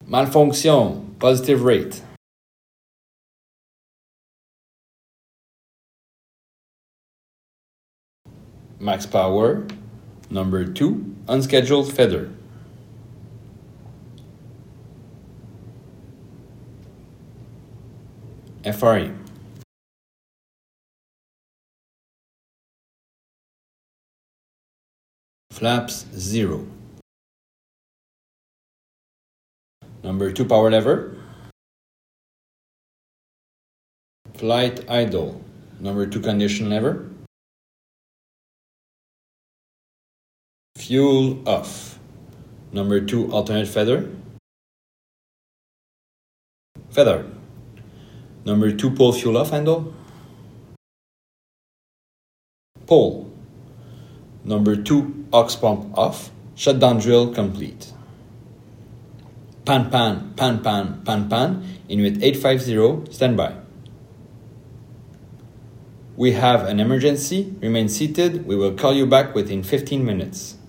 Malfonction, positive rate. Max power. Number 2, unscheduled feather. FRE. Flaps 0. Number 2, power lever. Flight idle. Number 2, condition lever. Fuel off. Number 2, alternate feather. Feather. Number 2, pull fuel off handle. Pull. Number 2, aux pump off. Shutdown drill complete. Pan, pan, pan, pan, pan, pan. Inuit 850, standby. We have an emergency. Remain seated. We will call you back within 15 minutes.